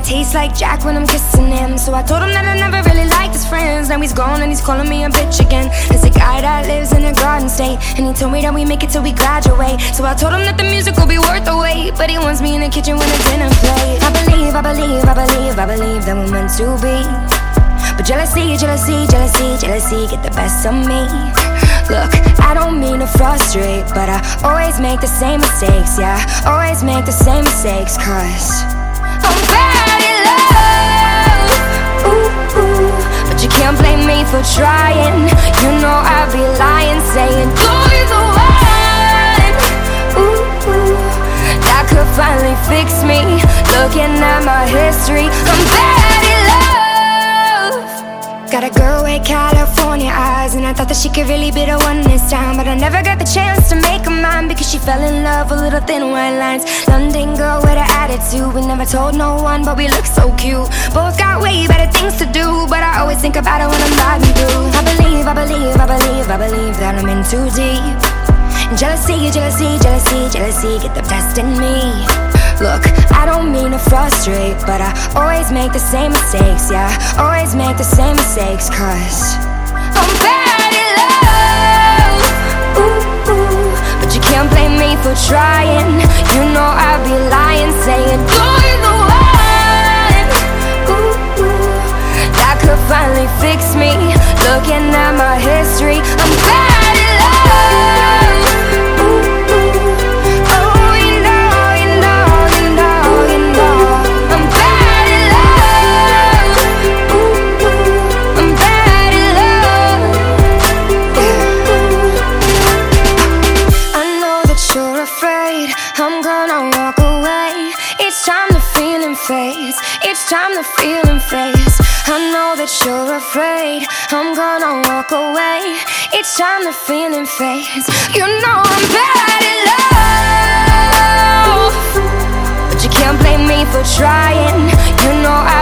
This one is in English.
tastes like Jack when I'm kissing him. So I told him that I never really liked his friends. Now he's gone and he's calling me a bitch again. There's a guy that lives in a garden state, and he told me that we make it till we graduate. So I told him that the music will be worth the wait, but he wants me in the kitchen when the dinner plate. I believe that we're meant to be, but jealousy get the best of me. Look, I don't mean to frustrate, but I always make the same mistakes, yeah, always make the same mistakes, cause I'm bad at love, ooh, ooh. But you can't blame me for trying. You know I'd be lying, saying you're the one, ooh, ooh, that could finally fix me. Looking at my history, I'm bad at love. Got a girl with California eyes, and I thought that she could really be the one this time, but I never got the chance to make her mine, because she fell in love with little thin white lines. London girl with an attitude, we never told no one, but we look so cute. Both got way better things to do, but I always think about it when I'm riding through. I believe that I'm in too deep. And jealousy get the best in me. Look, I don't mean to frustrate, but I always make the same mistakes, yeah, always make the same mistakes, cause I'm bad at love, ooh, ooh. But you can't blame me for trying. You know I'd be lying, saying you're the one, ooh, ooh, that could finally fix me. Looking at my history, I'm bad at love, ooh, ooh. Oh, you know, I'm bad at love, ooh, ooh. I'm bad at love, yeah. I know that you're afraid I'm gonna walk away. Each time the feeling fades, each time the feeling fades. I know that you're afraid I'm gonna walk away. Each time the feeling fades. You know I'm bad at love, but you can't blame me for trying. You know